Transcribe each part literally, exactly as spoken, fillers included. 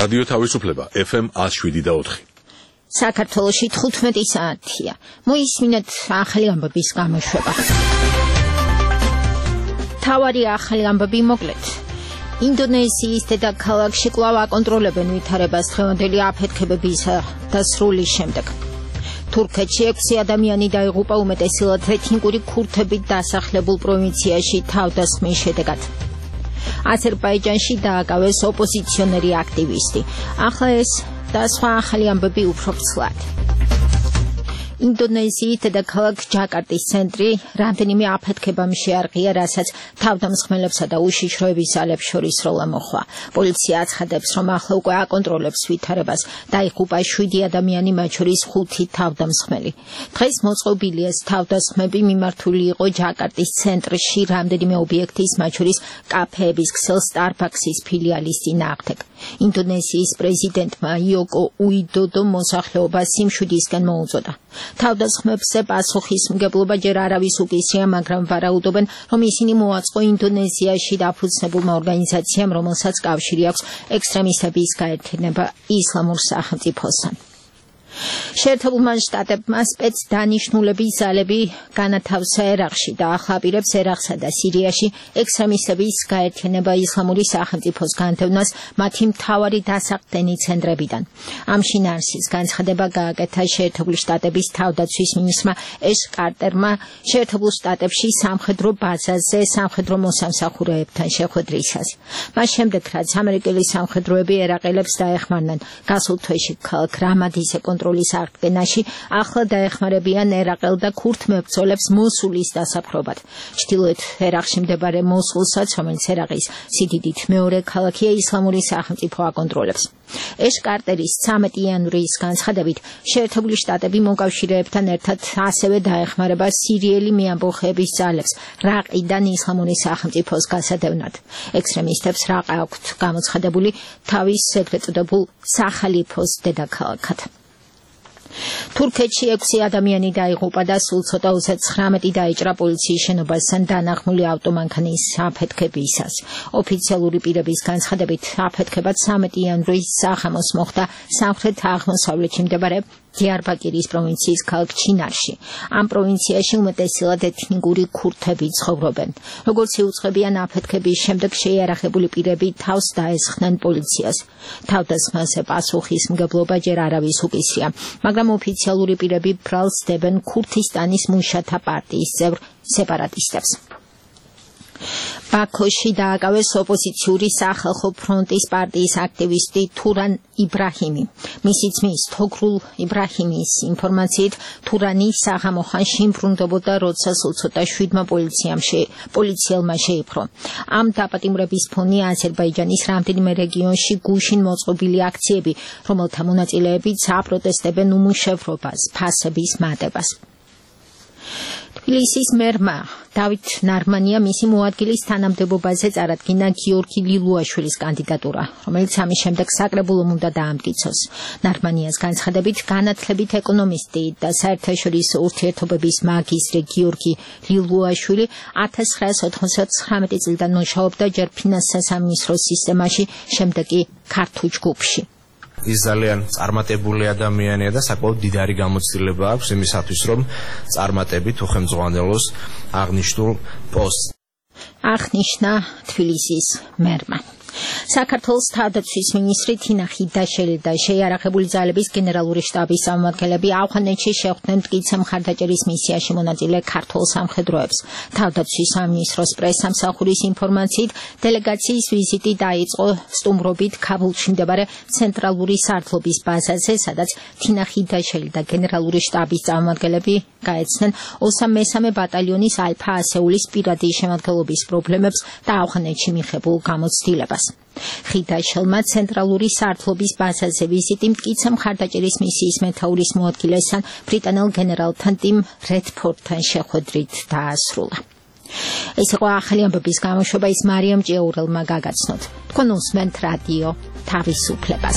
რადიო თავისუფლება ეფ ემ one oh seven და four. საქართველოში თხუთმეტი საათია. მოისმინეთ ახალი ამბების გამოშვება. თავარი ახალი ამბები მოკლედ. ინდონეზიის დედაქალაქში კვლავ აკონტროლებენ ვითარებას დღევანდელი აფეთქებების დასრულის შემდეგ. თურქეთში ექვსი ადამიანი დაიღუპა უმეტესილად ეთნიკური ქურთებით დასახლებულ პროვინციაში თავდასხმის შედეგად. აზერბაიჯანში დააკავეს ოპოზიციონერი აქტივისტი. ახლა ეს და სხვა ახალი ამბები უფრო ცვლად. ინდონეზიის დედაქალაქ ჯაკარტის ცენტრი რამდენიმე აფეთქებამ შეარყია, რასაც თავდამსხმელებსა და უშიშროების ძალებს შორის როლა მოხდა. პოლიცია აცხადებს, რომ ახლა უკვე აკონტროლებს ვითარებას. დაიღუპა შვიდი ადამიანი, მათ შორის ხუთი თავდამსხმელი. დღეს მოწყობილი ეს თავდასხმები მიმართული იყო ჯაკარტის ცენტრში რამდენიმე ობიექტის, მათ შორის კაფეების ქსელ სტარბაქსის ფილიალის წინააღმდეგ. ინდონეზიის პრეზიდენტმა იოკო უიდოდო მოსახლეობას სიმშვიდისკენ მოუწოდა. თავდასხმებზე პასუხისმგებლობა ჯერ არავის უკისრია, მაგრამ ვარაუდობენ, რომ ისინი მოაწყო ინდონეზიაში დაფუძნებულმა ორგანიზაციამ, რომელსაც კავშირი აქვს ექსტრემისტების გაერთიანება ისლამურ სახელმწიფოსთან. შეერთებულმა შტატებმა სპეცდანიშნულების ძალები განათავსა ერაყში და ახლა აპირებს ერაყსა და სირიაში ექსტრემისტების გაერთიანება ისლამური სახელმწიფოს განდევნას მათი მთავარი დასაყრდენი ცენტრებიდან. ამ შინაარსის განცხადება გააკეთა შეერთებული შტატების თავდაცვის მინისტრმა ეშ კარტერმა შეერთებულ შტატებში სამხედრო ბაზაზე სამხედრო მოსამსახურეებთან შეხვედრისას. მას შემდეგ, რაც ამერიკელი სამხედროები ერაყელებს დაეხმარნენ გასულ თვეში ქალაქ რამადის კონტროლის აღდგენაში, ახლა დაეხმარებიან ერაყელ და ქურთ მებრძოლებს მოსულის დასაფრობად. ჩრდილოეთ ერაყში მდებარე მოსულსაც, რომელიც ერაყის სიდიდით მეორე ქალაქია, ისლამური სახელმწიფო აკონტროლებს. ეშ კარტერის ცამეტი იანვრის განცხადებით, შეერთებული შტატები მოკავშირეებთან ერთად ასევე დაეხმარება სირიელი მეამბოხეების ძალებს რაყიდან ისლამური სახელმწიფოს გასადევნად. ექსტრემისტებს რაყა აქვთ გამოცხადებული თავის ეგრეთ წოდებულ სახალიფოს დედაქალაქად. თურქეთში ექვსი ადამიანი დაიღუპა და სულ ცოტა ოცდათხმეტი დაიჭრა პოლიციის შენობასთან დანახმული ავტომანქანის აფეთქებისას. ოფიციალური პირების განცხადებით, აფეთქება ცამეტი იანვრის სახამოს მოხდა სამხრეთ აღმოსავლეთში მდებარე დიარბაკირის პროვინციის ქალაქ ჩინარში. ამ პროვინციაში უმეტესად ეთნიკური ქურთები ცხოვრობენ. როგორც იუწყებიან, აფეთქების შემდეგ შეიარაღებული პირები თავს დაესხნენ პოლიციას. თავდასხმაზე პასუხისმგებლობა ჯერ არავის უკისრია, მაგრამ ოფიციალური პირები ბრალს დებენ ქურთისტანის მუშათა პარტიის წევრ სეპარატისტებს. ბაქოში დააკავეს ოპოზიციური სახალხო ფრონტის პარტიის აქტივისტი თურან იბრაჰიმი. მისი ძმის თოგრულ იბრაჰიმის ინფორმაციით, თურანი საღამოხანში ბრუნდებოდა, როცა სულ ცოტა შვიდმა პოლიციელმა შეიპყრო. ამ დაპატიმრების ფონი აზერბაიჯანის რამდენიმე რეგიონში გუშინ მოწყობილი აქციები, რომელთა მონაწილეებიც აპროტესტებენ უმუშევრობას, ფასების მატებას. თბილისის მერმა დავით ნარმანია მისი მოადგილის თანამდებობაზე წარადგინა გიორგი ლილუაშვილის კანდიდატურა, რომელიც ამის შემდეგ საკრებულომ უნდა დაამტკიცოს. ნარმანიას განცხადებით, განათლებით ეკონომისტი და საერთაშორისო ურთიერთობების მაგისტრი გიორგი ლილუაშვილი ათას ცხრაასი ოთხმოცდათხრამეტი წლიდან მუშაობდა ჯერ ფინანსთა სამინისტროს სისტემაში, შემდეგ კი ქართულ ჯგუფში. ის ძალიან წარმატებული ადამიანია და საკმაოდ დიდარი გამოცდილება აქვს იმისათვის, რომ წარმატებით უხელმძღვანელოს აღნიშნულ პოსტს. აღნიშნა თბილისის მერმა. საქართველოს თავდაცვის მინისტრი თინა ხიდაშელი და შეიარაღებული ძალების გენერალური შტაბის წარმომადგენლები ავღანეთში შეხვდნენ მტკიცე მხარდაჭერის მისიაში მონაწილე ქართულ სამხედროებს. თავდაცვის სამინისტროს პრესსამსახურის ინფორმაციით, დელეგაციის ვიზიტი დაიწყო სტუმრობით ქაბულში მდებარე ცენტრალური სარდლობის ბაზაზე, სადაც თინა ხიდაშელი და გენერალური შტაბის წარმომადგენლები გაეცნენ ოსამ მესამე ბატალიონის ალფა ასეულის პირადი შემადგენლობის პრობლემებს და ავღანეთში მიღებულ გამოცდილებას. ხიდაშელმა ცენტრალური სარდლობის ბაზაზე ვიზიტი მტკიცე მხარდაჭერის მისიის მეთაურის მოადგილესთან ბრიტანელ გენერალთან ტიმ რედფორდთან შეხვედრით დაასრულა. ეს იყო ახალი ამბების გამოშვება, ის მარიამ ჭიაურელმა გაგაცნოთ. თქვენ უსმენთ რადიო თავისუფლებას.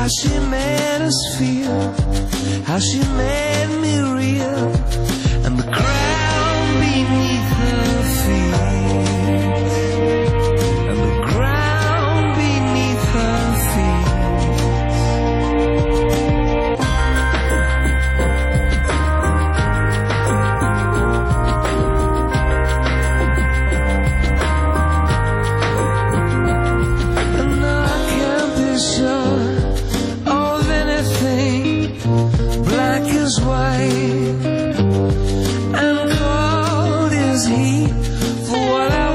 how she made us feel, how she made me real, and the ground beneath her feet, and the ground beneath her feet. And I can't be sure of anything, black is white and cold is heat, for what I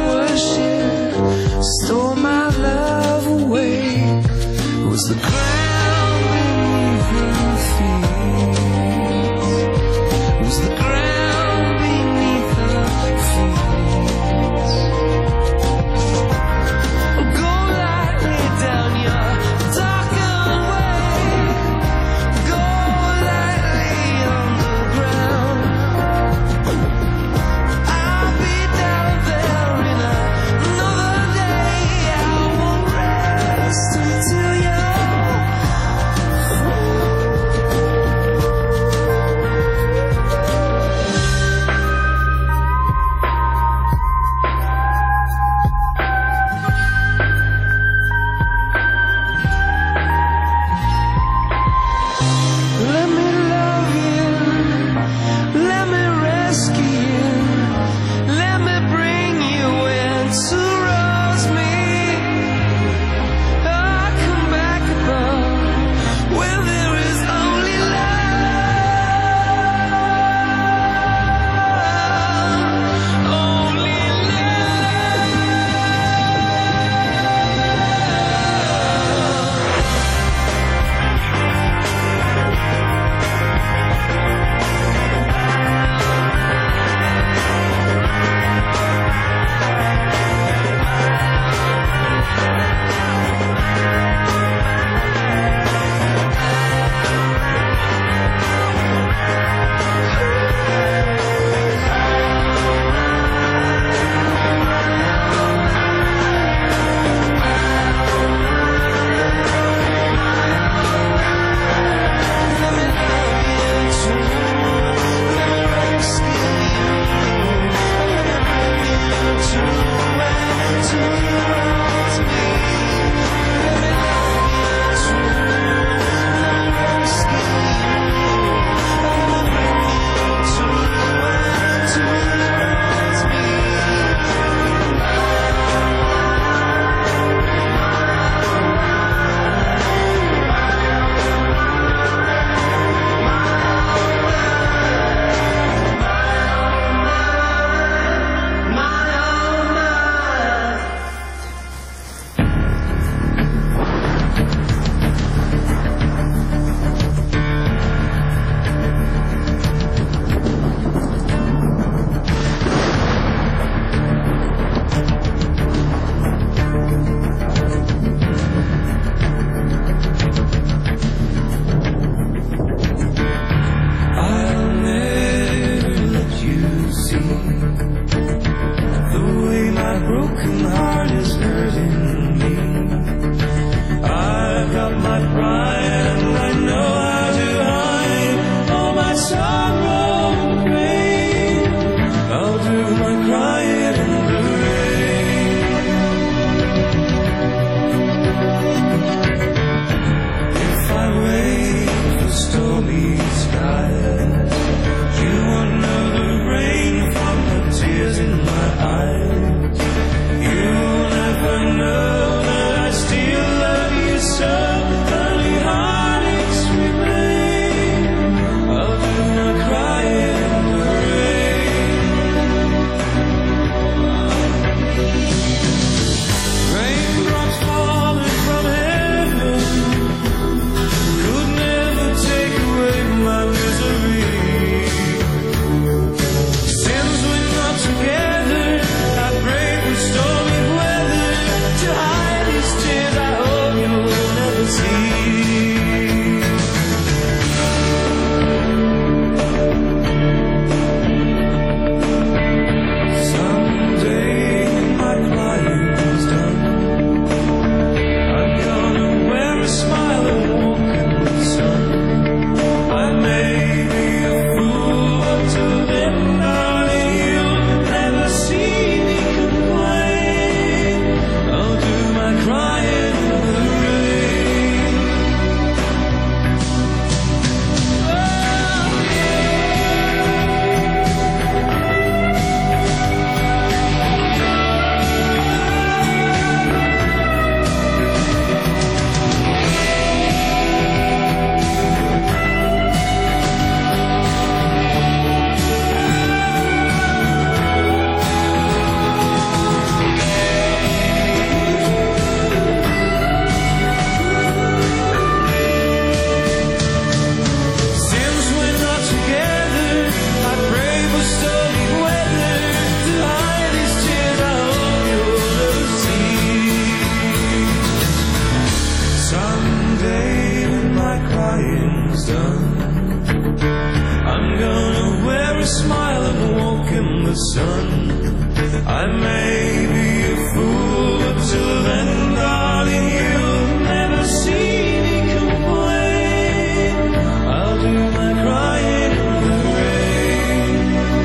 crying's done. I'm gonna wear a smile and walk in the sun. I may be a fool, but till then, darling, you'll never see me complain. I'll do my crying in the rain.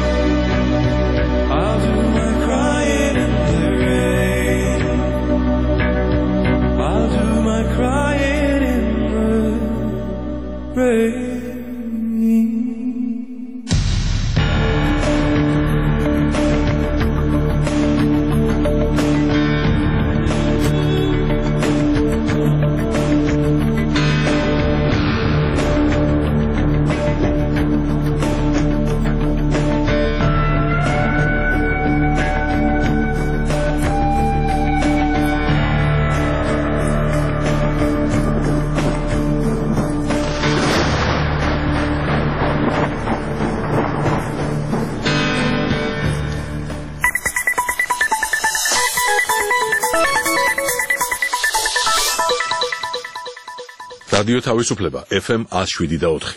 I'll do my crying in the rain. I'll do my crying in the rain. რადიო თავისუფლება ეფ ემ one oh seven და four.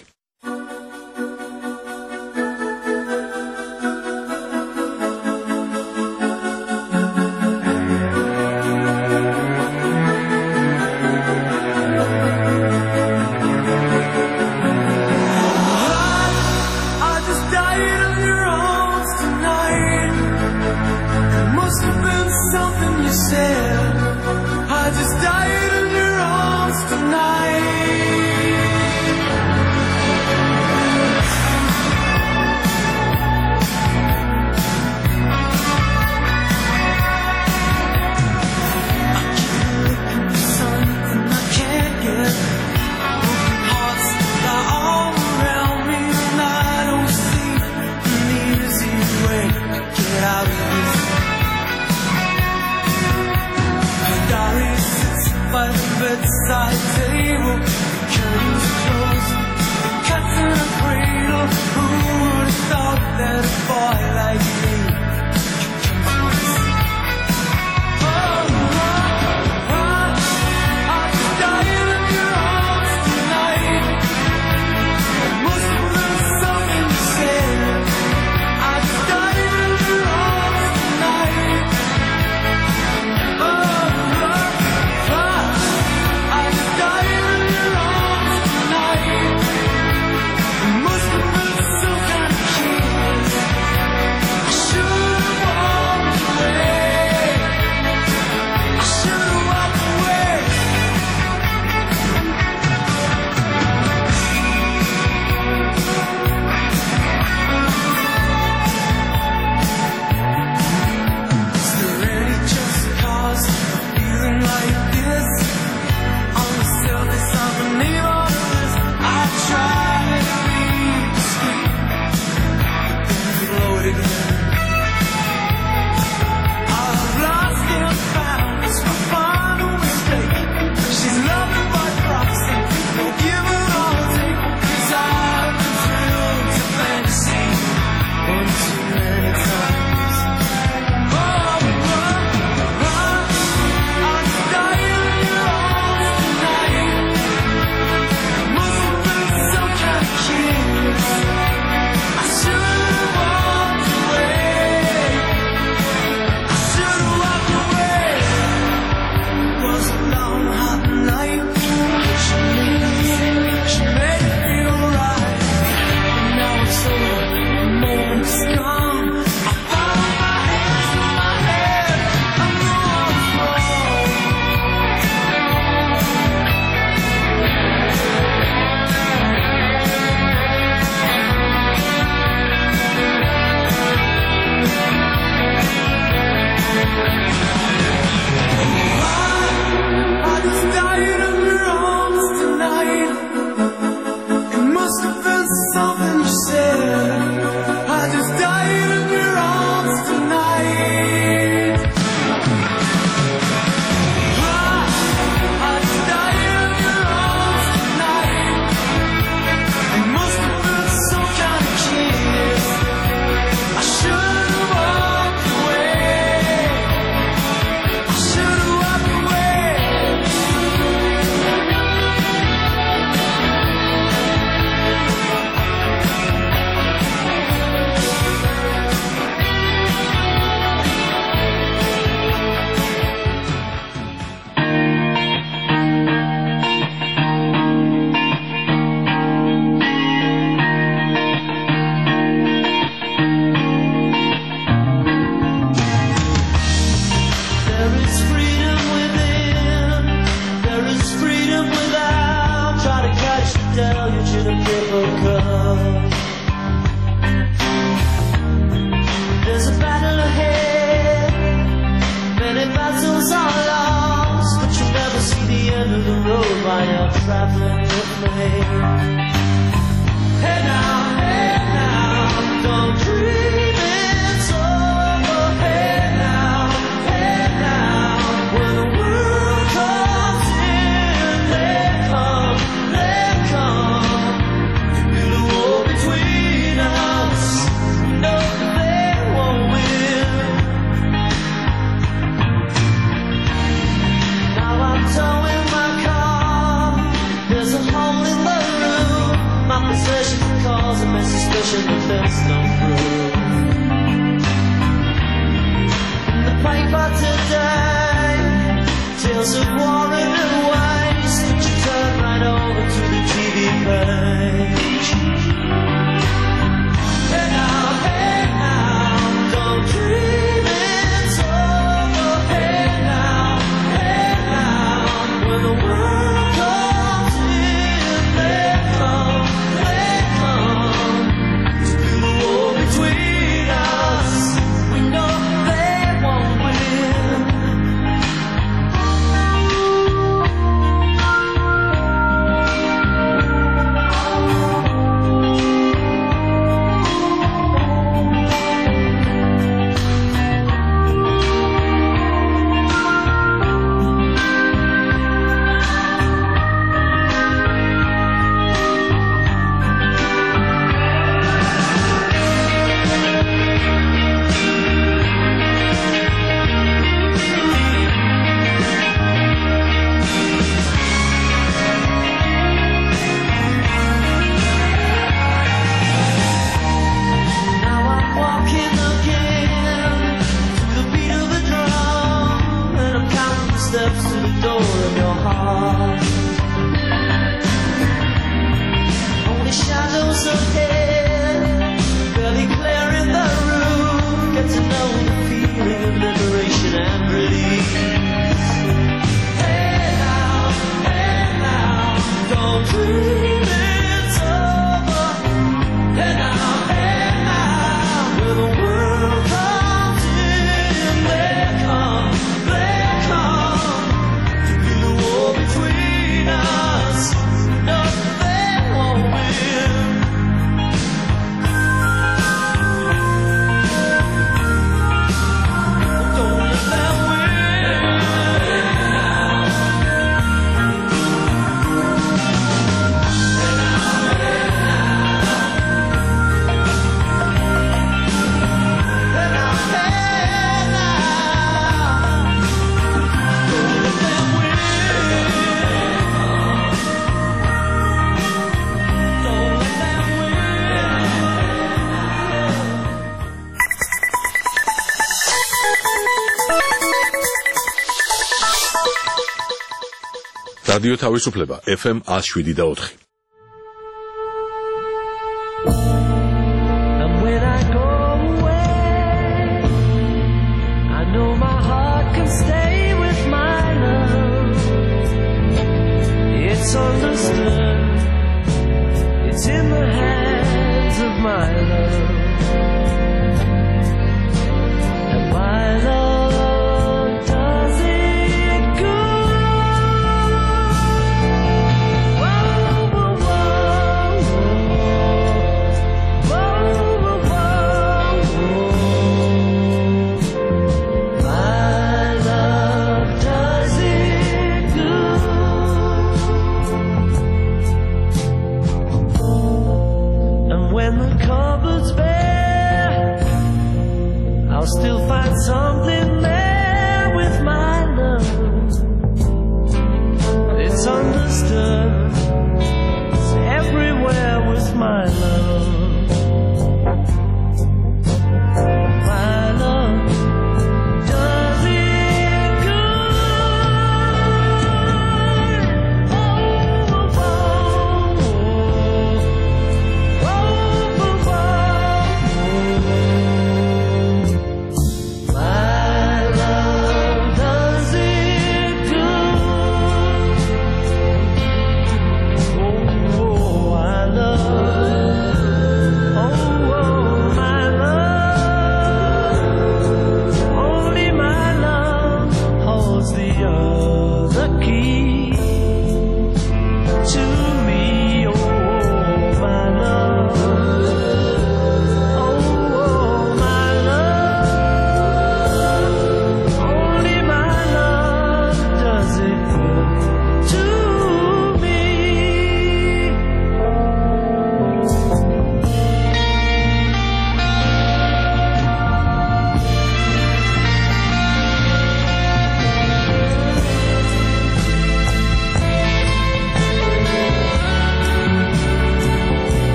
Bedside table. you to paper cup. There's a battle ahead, many battles are lost, but you'll never see the end of the road while you're traveling with me. Hey now, hey now, don't dream it's over. Hey now, hey now, when the world comes in, they come, they come to build a wall between us. No, they won't win. Now I'm towing my car, there's a hole in the roof. My possessions cause a mess, suspicion that there's no proof. In the paper today, tales of war and waste, but you turn right over to the T V page. Hey now, hey now, don't dream it's over. Hey now, hey now, when the world comes in, they come, they come to build a wall between us. We know they won't win. Now I'm walking again to the beat of a drum, and I'm counting the steps to the door of your heart. Only shadows ahead, barely clear in the room. Get to know the feeling of liberation and release. Hey now, hey now, don't dream it's over. Hey now, hey now, when the world comes in, they come, they come to build a wall between us. No, they won't win. Don't let them win. Hey now, hey now, don't let them win. Don't let them რადიო თავისუფლება ეფ ემ one oh seven და four. And when I go away, I know my heart can stay with my love. It's understood, it's in the hands of my love. And my love does it good. Oh,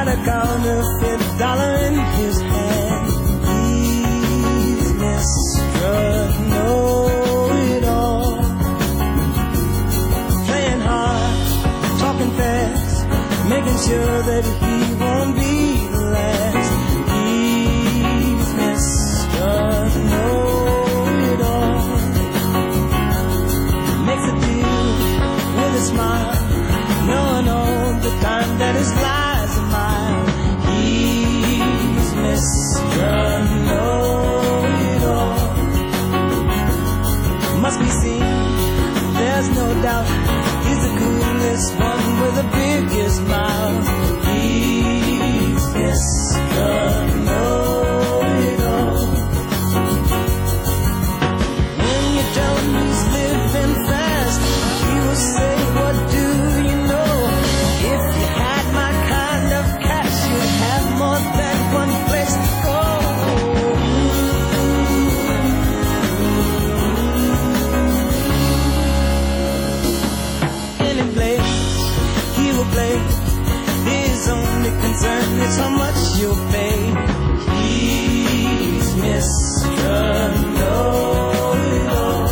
got a counterfeit dollar in his hand. He's Mister Know-It-All, playing hard, talking fast, making sure that he won't be the last. He's Mister Know-It-All, makes a deal with a smile, knowing all the time that his lies are mine. He's Mister Know-It-All, must be seen, there's no doubt. He's the coolest one with the biggest mouth. He's Mister Know-It-All. When you tell him he's living fast, he will say, what do you know? If you had my kind of cash, you'd have more than one place to go. Any place he will play, his only concern is how much you'll pay. He's Mister Know-It-All.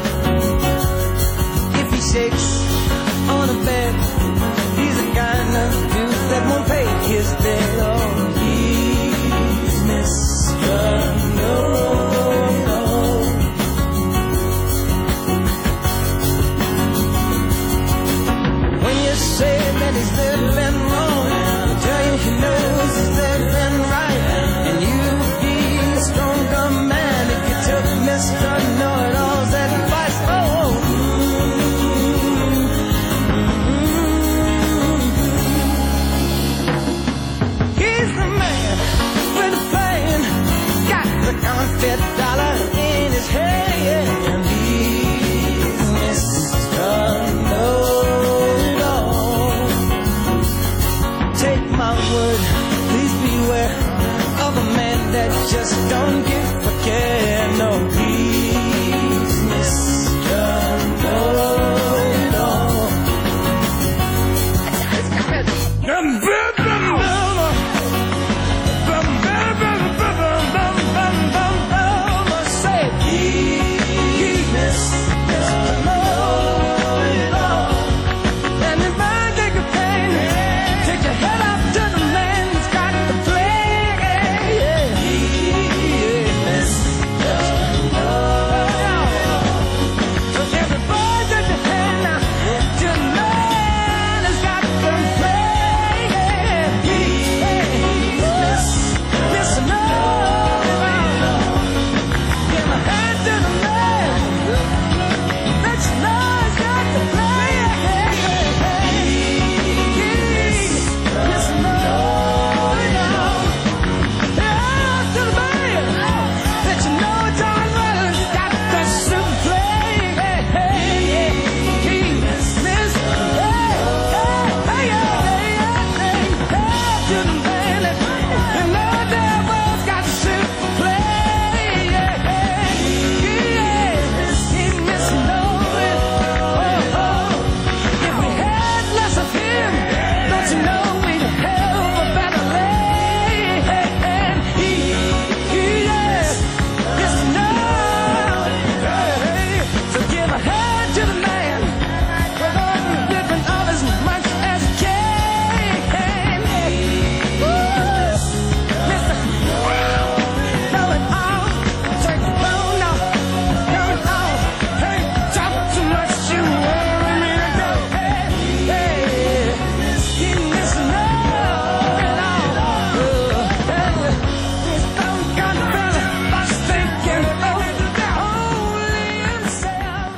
If he shakes on a bed, he's the kind of dude that won't pay his debt. Oh, he's Mister Know-It-All. When you say that he's living wrong, he'll tell you he knows he's living right. And you'd be a stronger man if you took Mister Know-It-All's advice. Oh, he's the man with the plan, got the counterfeit dollar in his hand. He's Mister Know-It-All. Take my word, please beware of a man that just don't give a care. No, he's Mister Know-It-All. Say, he's Mister Know-It-All. And if I take a pain, take your head up to the man who's got the plan. He's Mister Know-It-All. So everybody take your hand now to the man who's got the plan. He's Mister Know-It-All. Give my hand to the man that you know has got the plan. He's Mister Know-It-All. Hand to the man that you know John Weller's got the super plan. He's Mister Know-It-All. Hand to the man that you know John Weller's got the super plan. He's Mister Know-It-All. If we had less of him, don't you know we'd have a better land? He, he is Mister Know-It-All. So give a hand to the man with all the living of as much as he can. Woo! Mister Know-It-All. Take the phone off, Know-It-All. Hey, talk too much, you worry me to go. Hey, hey, he's Mister Know-It-All. Uh, hey, this dumb gun fella was thinking only himself.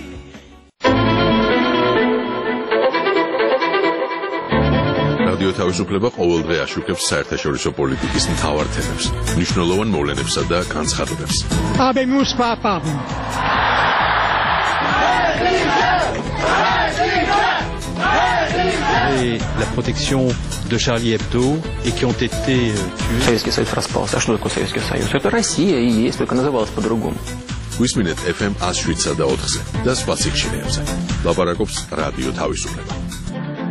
რადიო თავისუფლება ყოველდღე აშუქებს საერთაშორისო პოლიტიკის მთავარ თემებს, მნიშვნელოვან მოვლენებსა და განცხადებებს. Habemus Papam. Et la protection de Charlie Hebdo et qui ont été euh, tués. Советский Союз распался. А что такое Советский Союз? Это Россия и есть, только называлась по-другому. გვისმინეთ ეფ ემ one oh seven და ოთხზე და სხვა სიხშირეებზე. ლაპარაკობს რადიო თავისუფლება.